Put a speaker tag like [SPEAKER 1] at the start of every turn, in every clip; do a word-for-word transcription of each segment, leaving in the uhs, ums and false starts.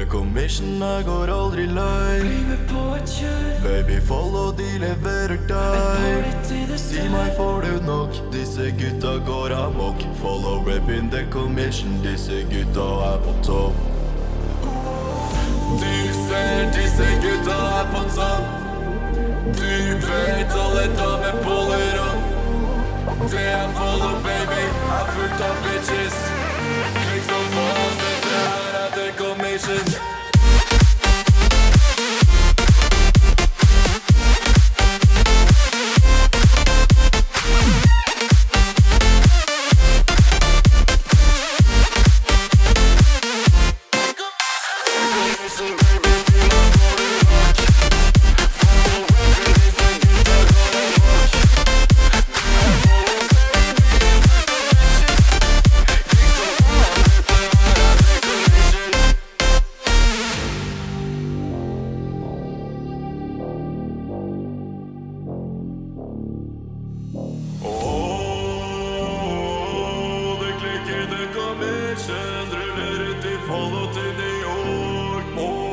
[SPEAKER 1] Det commission, jeg går aldri lei.
[SPEAKER 2] Bli med på et kjør.
[SPEAKER 1] Baby, follow, de leverer deg. Si meg, får du nok? Disse gutta går amok. Follow rapping, the commission. Disse gutta er på topp. Du ser disse gutta er på topp. Du vet alle damer boller opp. Det er follow, baby, er fullt av bitches. Klikk som faen, dette her er the commission. Ruller ut i Follow til New York.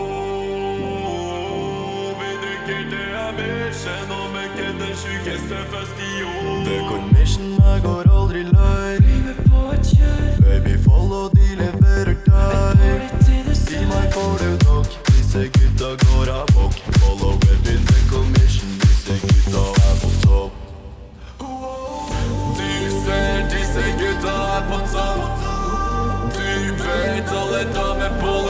[SPEAKER 1] Åh, vi drikker det er mission og mekker den sjukeste fest i år. The commission, jeg går aldri lei.
[SPEAKER 2] Bli med på et kjør.
[SPEAKER 1] Baby, follow, de leverer deg. Si meg, får du nok? Disse gutta går amok. Follow rapping, the commission. Disse gutta er på topp. Du ser disse gutta er på topp. Du vet alle damer på